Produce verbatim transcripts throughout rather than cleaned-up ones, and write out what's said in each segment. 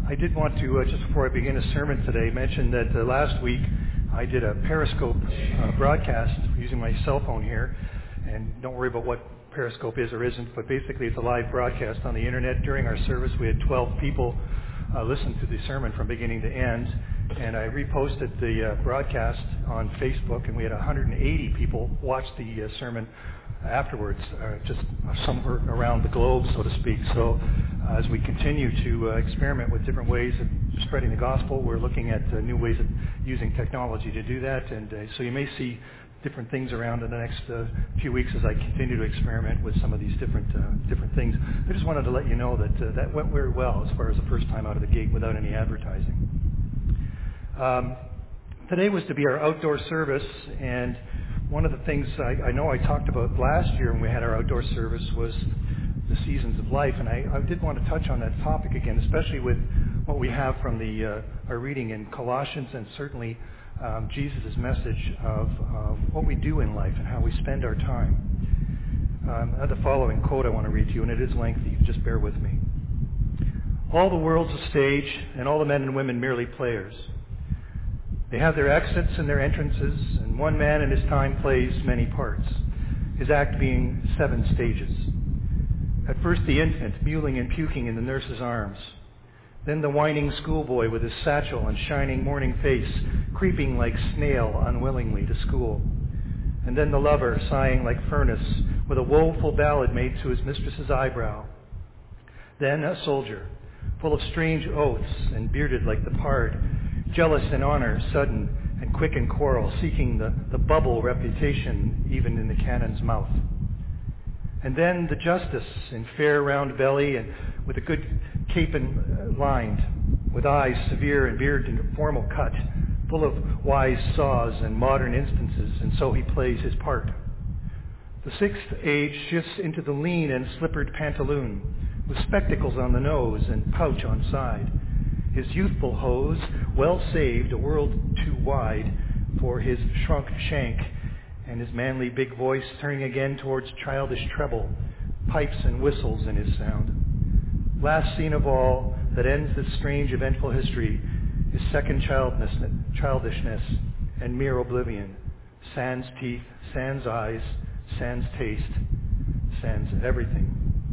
I did want to, uh, just before I begin a sermon today, mention that uh, last week I did a Periscope uh, broadcast using my cell phone here. And don't worry about what Periscope is or isn't, but basically it's a live broadcast on the internet. During our service, we had twelve people uh, listen to the sermon from beginning to end. And I reposted the uh, broadcast on Facebook, and we had one hundred eighty people watch the uh, sermon afterwards, uh, just somewhere around the globe, so to speak. So uh, as we continue to uh, experiment with different ways of spreading the gospel, we're looking at uh, new ways of using technology to do that. And uh, so you may see different things around in the next uh, few weeks as I continue to experiment with some of these different uh, different things. I just wanted to let you know that uh, that went very well as far as the first time out of the gate without any advertising. Um, today was to be our outdoor service, and one of the things I, I know I talked about last year when we had our outdoor service was the seasons of life, and I, I did want to touch on that topic again, especially with what we have from the uh, our reading in Colossians, and certainly um, Jesus' message of, of what we do in life and how we spend our time. Um, I have the following quote I want to read to you, and it is lengthy, just bear with me. All the world's a stage, and all the men and women merely players. They have their exits and their entrances, and one man in his time plays many parts, his act being seven stages. At first the infant, mewling and puking in the nurse's arms. Then the whining schoolboy with his satchel and shining morning face, creeping like snail unwillingly to school. And then the lover, sighing like furnace, with a woeful ballad made to his mistress's eyebrow. Then a soldier, full of strange oaths and bearded like the pard, jealous in honor, sudden, and quick in quarrel, seeking the, the bubble reputation even in the cannon's mouth. And then the justice in fair round belly and with a good cape and lined, with eyes severe and beard and formal cut, full of wise saws and modern instances, and so he plays his part. The sixth age shifts into the lean and slippered pantaloon, with spectacles on the nose and pouch on side. His youthful hose, well saved, a world too wide for his shrunk shank, and his manly big voice turning again towards childish treble, pipes and whistles in his sound. Last scene of all that ends this strange eventful history is second childishness and mere oblivion, sans teeth, sans eyes, sans taste, sans everything.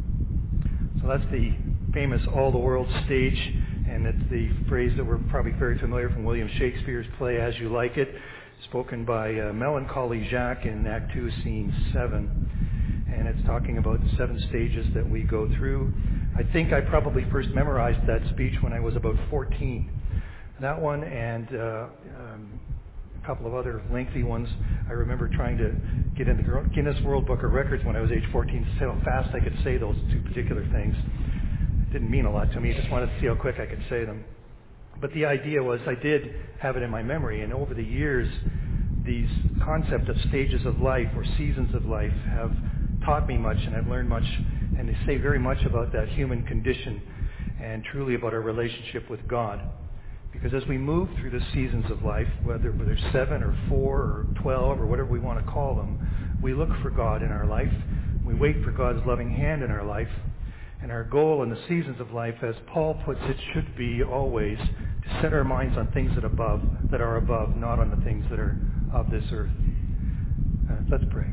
So that's the famous All the World stage. And it's the phrase that we're probably very familiar from William Shakespeare's play, As You Like It, spoken by uh, Melancholy Jacques in Act two, Scene seven. And it's talking about the seven stages that we go through. I think I probably first memorized that speech when I was about fourteen. That one and uh, um, a couple of other lengthy ones. I remember trying to get in the Guinness World Book of Records when I was age fourteen to see how fast I could say those two particular things. Didn't mean a lot to me. Just wanted to see how quick I could say them. But the idea was I did have it in my memory, and over the years, these concept of stages of life or seasons of life have taught me much, and I've learned much, and they say very much about that human condition and truly about our relationship with God. Because as we move through the seasons of life, whether they're seven or four or twelve or whatever we want to call them, we look for God in our life. We wait for God's loving hand in our life. And our goal in the seasons of life, as Paul puts it, should be always to set our minds on things that above, that are above, not on the things that are of this earth. Uh, let's pray.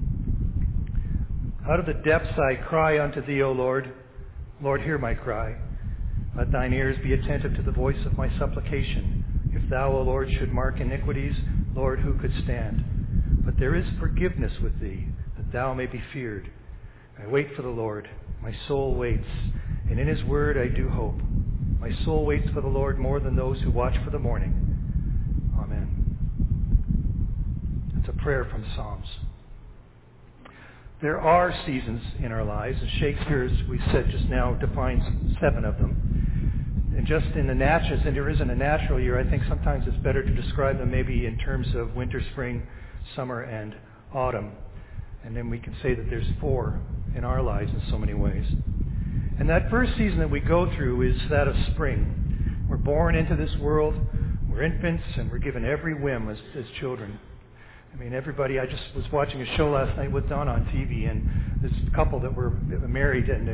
Out of the depths I cry unto thee, O Lord. Lord, hear my cry. Let thine ears be attentive to the voice of my supplication. If thou, O Lord, should mark iniquities, Lord, who could stand? But there is forgiveness with thee, that thou may be feared. I wait for the Lord. My soul waits, and in his word I do hope. My soul waits for the Lord more than those who watch for the morning. Amen. It's a prayer from Psalms. There are seasons in our lives, and Shakespeare, as we said just now, defines seven of them. And just in the natural, as there isn't a natural year, I think sometimes it's better to describe them maybe in terms of winter, spring, summer, and autumn. And then we can say that there's four in our lives in so many ways. And that first season that we go through is that of spring. We're born into this world, we're infants, and we're given every whim as, as children. I mean, everybody, I just was watching a show last night with Don on T V, and this couple that were married, and they're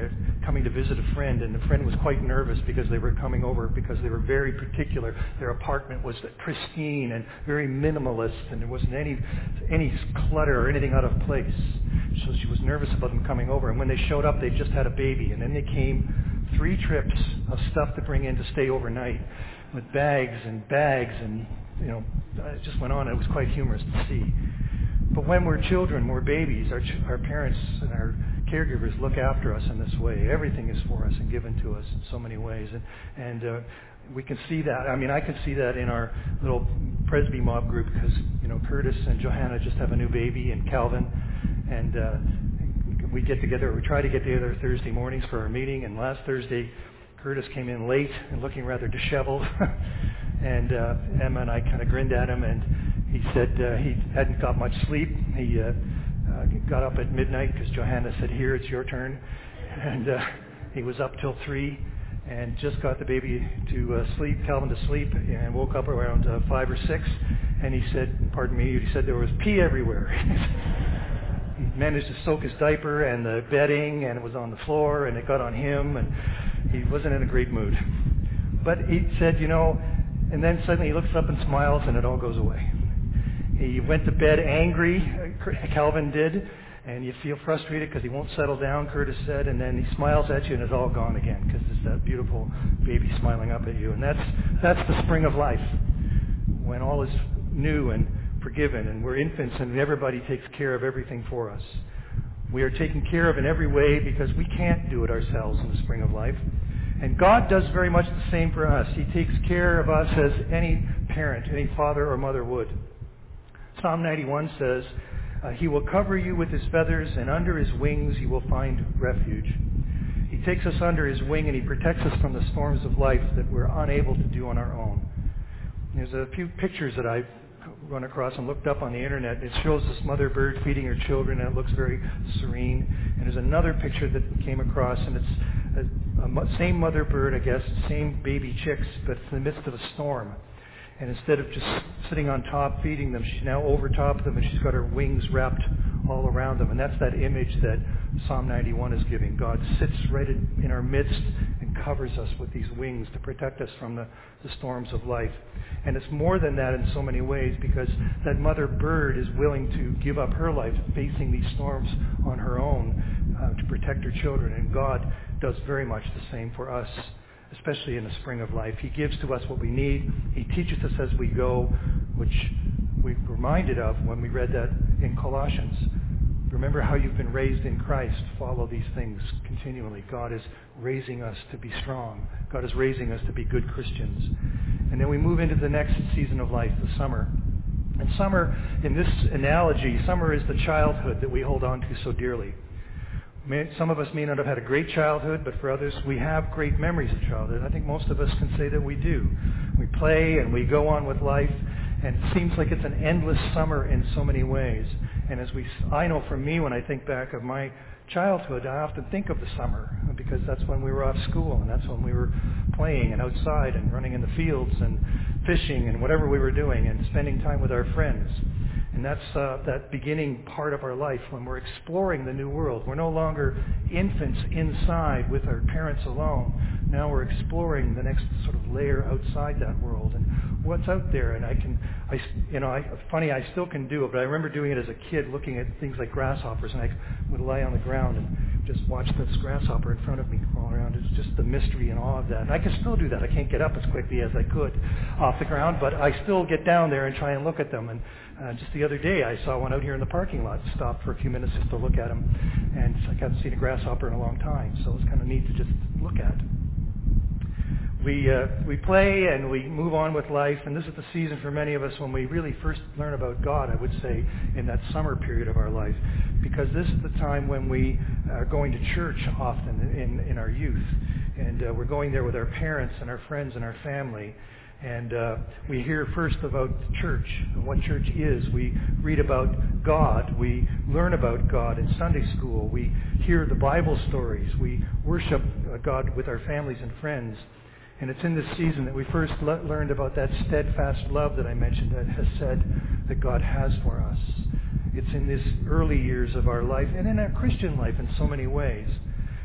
coming to visit a friend, and the friend was quite nervous because they were coming over because they were very particular. Their apartment was pristine and very minimalist, and there wasn't any any clutter or anything out of place. So she was nervous about them coming over. And when they showed up, they just had a baby, and then they came three trips of stuff to bring in to stay overnight with bags and bags, and you know, it just went on. It was quite humorous to see. But when we're children, we're babies, our, ch- our parents and our caregivers look after us in this way. Everything is for us and given to us in so many ways. And, and uh, we can see that. I mean, I can see that in our little Presby mob group because, you know, Curtis and Johanna just have a new baby, and Calvin. And uh, we get together, we try to get together Thursday mornings for our meeting. And last Thursday, Curtis came in late and looking rather disheveled. and uh, Emma and I kind of grinned at him, and he said uh, he hadn't got much sleep. He uh, uh, got up at midnight because Johanna said, "Here, it's your turn." And uh, he was up till three and just got the baby to uh, sleep, Calvin to sleep, and woke up around uh, five or six. And he said, pardon me, he said there was pee everywhere. He managed to soak his diaper and the bedding, and it was on the floor, and it got on him, and he wasn't in a great mood. But he said, you know, and then suddenly he looks up and smiles, and it all goes away. He went to bed angry, Calvin did, and you feel frustrated because he won't settle down, Curtis said, and then he smiles at you and it's all gone again because it's that beautiful baby smiling up at you. And that's that's the spring of life, when all is new and forgiven, and we're infants and everybody takes care of everything for us. We are taken care of in every way because we can't do it ourselves in the spring of life. And God does very much the same for us. He takes care of us as any parent, any father or mother would. Psalm ninety-one says, uh, He will cover you with His feathers, and under His wings you will find refuge. He takes us under His wing, and He protects us from the storms of life that we're unable to do on our own. There's a few pictures that I've run across and looked up on the internet. It shows this mother bird feeding her children, and it looks very serene. And there's another picture that came across, and it's a, a same mother bird, I guess, same baby chicks, but in the midst of a storm. And instead of just sitting on top feeding them, she's now over top of them, and she's got her wings wrapped all around them. And that's that image that Psalm ninety-one is giving. God sits right in, in our midst and covers us with these wings to protect us from the, the storms of life. And it's more than that in so many ways, because that mother bird is willing to give up her life facing these storms on her own uh, to protect her children. And God does very much the same for us, especially in the spring of life. He gives to us what we need. He teaches us as we go, which we're reminded of when we read that in Colossians. Remember how you've been raised in Christ. Follow these things continually. God is raising us to be strong. God is raising us to be good Christians. And then we move into the next season of life, the summer. And summer, in this analogy, summer is the childhood that we hold on to so dearly. Some of us may not have had a great childhood, but for others, we have great memories of childhood. I think most of us can say that we do. We play and we go on with life, and it seems like it's an endless summer in so many ways. And as we, I know for me, when I think back of my childhood, I often think of the summer, because that's when we were off school, and that's when we were playing and outside and running in the fields and fishing and whatever we were doing and spending time with our friends. And that's uh, that beginning part of our life when we're exploring the new world. We're no longer infants inside with our parents alone. Now we're exploring the next sort of layer outside that world and what's out there. And I can, I, you know, I, funny, I still can do it, but I remember doing it as a kid, looking at things like grasshoppers, and I would lie on the ground and just watch this grasshopper in front of me crawl around. It's just the mystery and awe of that. And I can still do that. I can't get up as quickly as I could off the ground, but I still get down there and try and look at them. And Uh, just the other day, I saw one out here in the parking lot. Stopped for a few minutes just to look at him, and I haven't seen a grasshopper in a long time, so it's kind of neat to just look at. We uh, we play and we move on with life, and this is the season for many of us when we really first learn about God, I would say, in that summer period of our life, because this is the time when we are going to church often in, in our youth, and uh, we're going there with our parents and our friends and our family. And uh, we hear first about church and what church is. We read about God. We learn about God in Sunday school. We hear the Bible stories. We worship God with our families and friends. And it's in this season that we first le- learned about that steadfast love that I mentioned that has said that God has for us. It's in these early years of our life and in our Christian life in so many ways.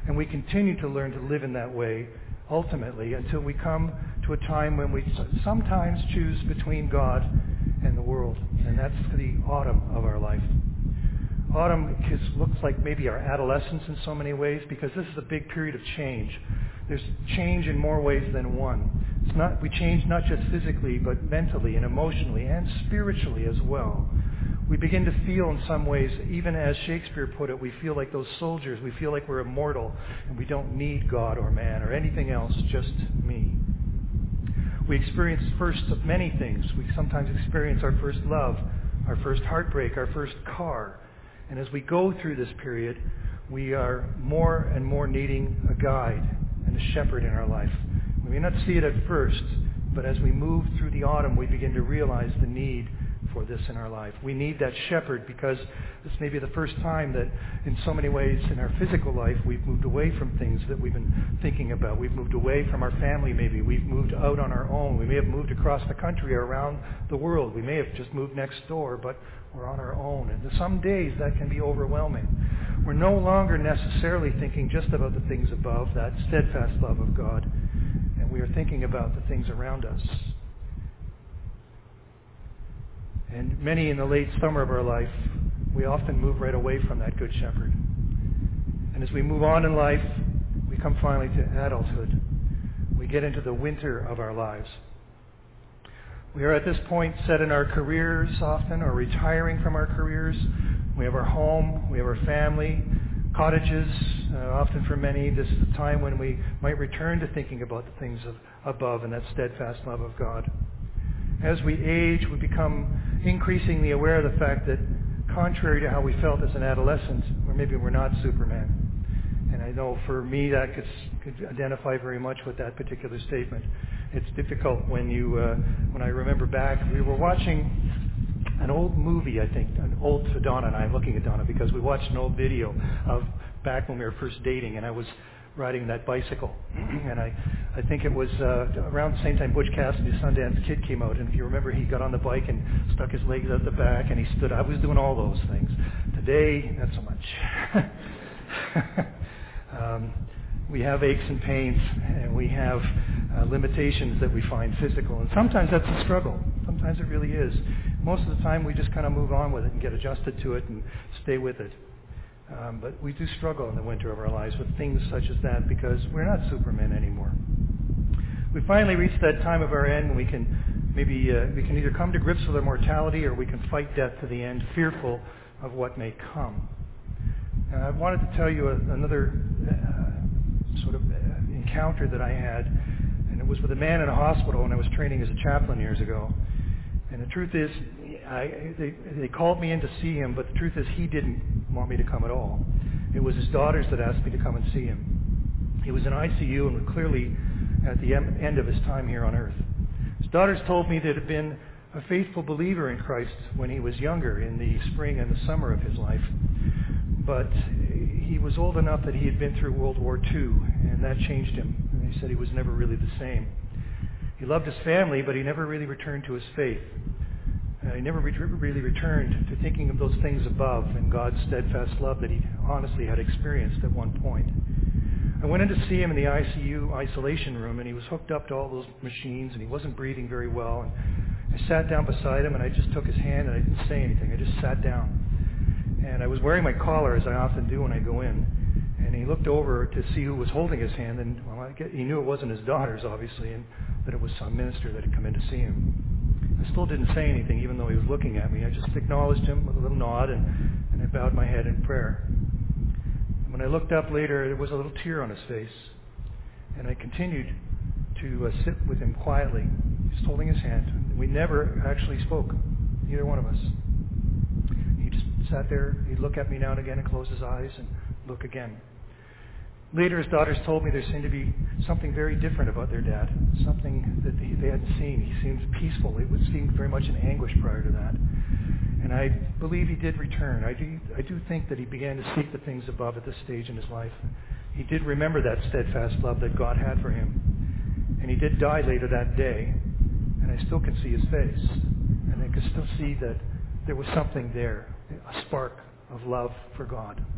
And we continue to learn to live in that way, ultimately, until we come to a time when we sometimes choose between God and the world. And that's the autumn of our life. Autumn is, looks like maybe our adolescence in so many ways, because this is a big period of change. There's change in more ways than one. It's not, we change not just physically, but mentally and emotionally and spiritually as well. We begin to feel in some ways, even as Shakespeare put it, we feel like those soldiers. We feel like we're immortal and we don't need God or man or anything else, just me. We experience first of many things. We sometimes experience our first love, our first heartbreak, our first car. And as we go through this period, we are more and more needing a guide and a shepherd in our life. We may not see it at first, but as we move through the autumn, we begin to realize the need for this in our life. We need that shepherd because this may be the first time that in so many ways in our physical life we've moved away from things that we've been thinking about. We've moved away from our family maybe. We've moved out on our own. We may have moved across the country or around the world. We may have just moved next door, but we're on our own. And some days that can be overwhelming. We're no longer necessarily thinking just about the things above, that steadfast love of God, and we are thinking about the things around us. And many in the late summer of our life, we often move right away from that Good Shepherd. And as we move on in life, we come finally to adulthood. We get into the winter of our lives. We are at this point set in our careers often, or retiring from our careers. We have our home, we have our family, cottages. Uh, often for many, this is the time when we might return to thinking about the things of, above and that steadfast love of God. As we age, we become increasingly aware of the fact that, contrary to how we felt as an adolescent, or maybe we're not Superman. And I know for me that could, could identify very much with that particular statement. It's difficult when you, uh, when I remember back, we were watching an old movie, I think, an old, for Donna and I, I'm looking at Donna, because we watched an old video of back when we were first dating, and I was riding that bicycle. And I, I think it was uh, around the same time Butch Cassidy's Sundance Kid came out. And if you remember, he got on the bike and stuck his legs out the back and he stood. I was doing all those things. Today, not so much. um, we have aches and pains, and we have uh, limitations that we find physical. And sometimes that's a struggle. Sometimes it really is. Most of the time, we just kind of move on with it and get adjusted to it and stay with it. Um, but we do struggle in the winter of our lives with things such as that because we're not Supermen anymore. We finally reach that time of our end when we can maybe uh, we can either come to grips with our mortality or we can fight death to the end, fearful of what may come. And I wanted to tell you a, another uh, sort of uh, encounter that I had, and it was with a man in a hospital when I was training as a chaplain years ago. And the truth is, I, they, they called me in to see him, but the truth is he didn't want me to come at all. It was his daughters that asked me to come and see him. He was in I C U and was clearly at the end of his time here on earth. His daughters told me that he had been a faithful believer in Christ when he was younger, in the spring and the summer of his life. But he was old enough that he had been through World War Two, and that changed him. And he said he was never really the same. He loved his family, but he never really returned to his faith. Uh, he never re- really returned to thinking of those things above and God's steadfast love that he honestly had experienced at one point. I went in to see him in the I C U isolation room, and he was hooked up to all those machines, and he wasn't breathing very well. And I sat down beside him, and I just took his hand, and I didn't say anything. I just sat down. And I was wearing my collar, as I often do when I go in. And he looked over to see who was holding his hand, and well, I get, he knew it wasn't his daughters, obviously, and that it was some minister that had come in to see him. I still didn't say anything, even though he was looking at me. I just acknowledged him with a little nod, and, and I bowed my head in prayer. And when I looked up later, there was a little tear on his face. And I continued to uh, sit with him quietly, just holding his hand. We never actually spoke, neither one of us. He just sat there. He'd look at me now and again and close his eyes and look again. Later, his daughters told me there seemed to be something very different about their dad, something that they, they hadn't seen. He seemed peaceful. It seemed very much in anguish prior to that. And I believe he did return. I do, I do think that he began to seek the things above at this stage in his life. He did remember that steadfast love that God had for him. And he did die later that day. And I still can see his face. And I can still see that there was something there, a spark of love for God.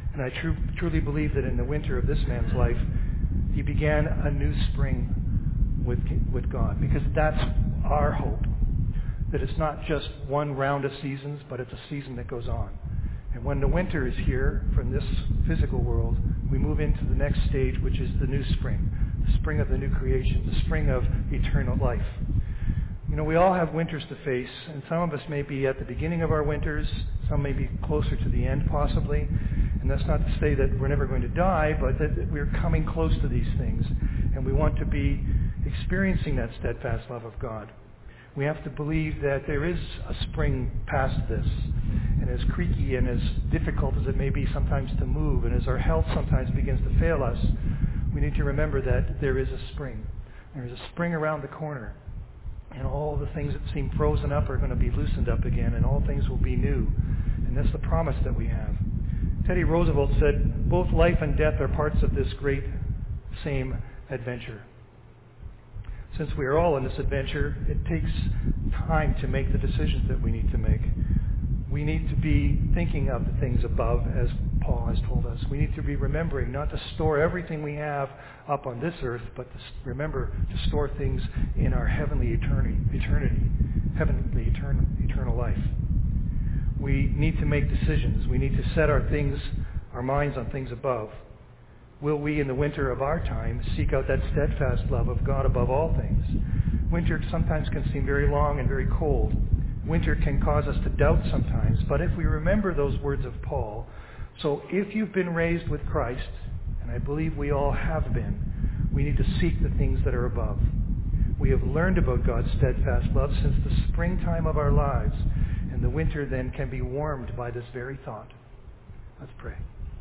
And I tru- truly believe that in the winter of this man's life, he began a new spring with with God, because that's our hope. That it's not just one round of seasons, but it's a season that goes on. And when the winter is here from this physical world, we move into the next stage, which is the new spring, the spring of the new creation, the spring of eternal life. You know, we all have winters to face, and some of us may be at the beginning of our winters, some may be closer to the end possibly. And that's not to say that we're never going to die, but that we're coming close to these things, and we want to be experiencing that steadfast love of God. We have to believe that there is a spring past this. And as creaky and as difficult as it may be sometimes to move, and as our health sometimes begins to fail us, we need to remember that there is a spring. There is a spring around the corner. And all the things that seem frozen up are going to be loosened up again, and all things will be new. And that's the promise that we have. Teddy Roosevelt said, both life and death are parts of this great same adventure. Since we are all in this adventure, it takes time to make the decisions that we need to make. We need to be thinking of the things above, as Paul has told us. We need to be remembering not to store everything we have up on this earth, but to remember to store things in our heavenly eternity, eternity heavenly eternal, eternal life. We need to make decisions. We need to set our things, our minds on things above. Will we, in the winter of our time, seek out that steadfast love of God above all things? Winter sometimes can seem very long and very cold. Winter can cause us to doubt sometimes. But if we remember those words of Paul, so if you've been raised with Christ, and I believe we all have been, we need to seek the things that are above. We have learned about God's steadfast love since the springtime of our lives, and the winter then can be warmed by this very thought. Let's pray.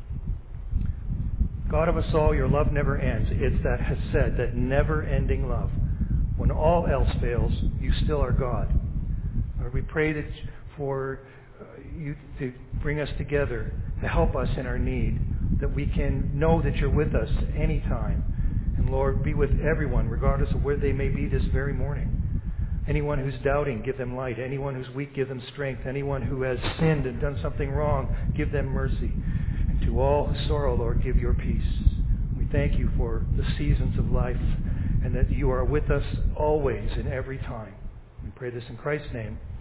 God of us all, your love never ends. It's that hesed, that never-ending love. When all else fails, you still are God. Lord, we pray that for uh, you to bring us together, to help us in our need, that we can know that you're with us anytime. And Lord, be with everyone, regardless of where they may be this very morning. Anyone who's doubting, give them light. Anyone who's weak, give them strength. Anyone who has sinned and done something wrong, give them mercy. And to all who sorrow, Lord, give your peace. We thank you for the seasons of life, and that you are with us always in every time. We pray this in Christ's name.